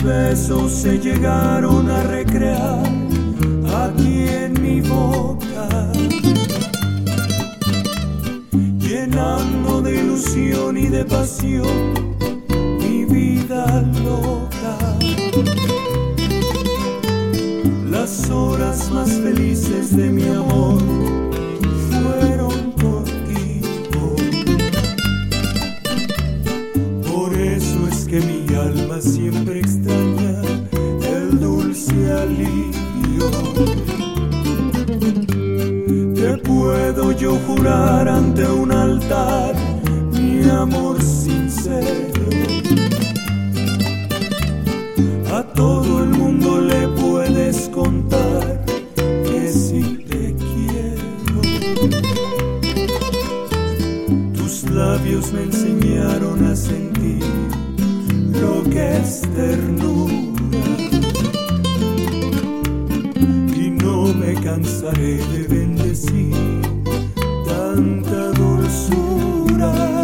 besos se llegaron a recrear aquí en mi boca, llenando de ilusión y de pasión mi vida loca. Las horas más felices de mi amor fueron contigo. Por eso es que mi alma siempre extraña el dulce alivio. Te puedo yo jurar ante un altar mi amor sincero. A todo el mundo le puedes contar que sí te quiero. Tus labios me enseñaron a sentir lo que es ternura, y no me cansaré de bendecir tanta dulzura.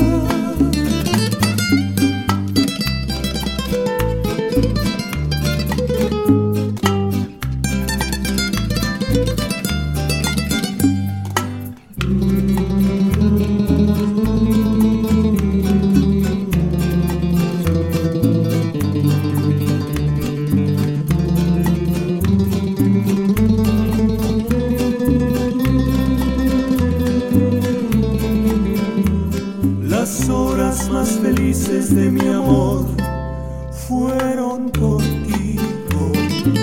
Las horas más felices de mi amor fueron contigo.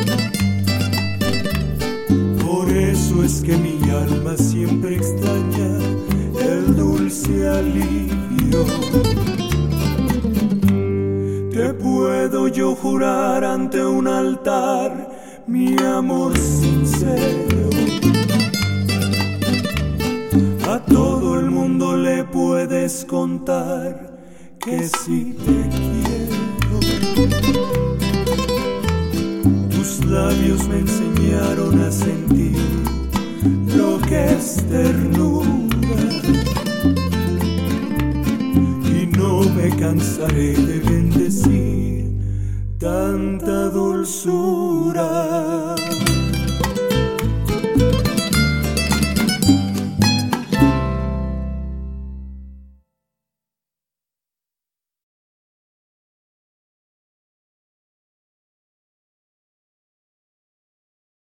Por eso es que mi alma siempre extraña el dulce alivio. Te puedo yo jurar ante un altar mi amor sincero. A todo el mundo le puedes contar que sí te quiero. Tus labios me enseñaron a sentir lo que es ternura, y no me cansaré de bendecir tanta dulzura.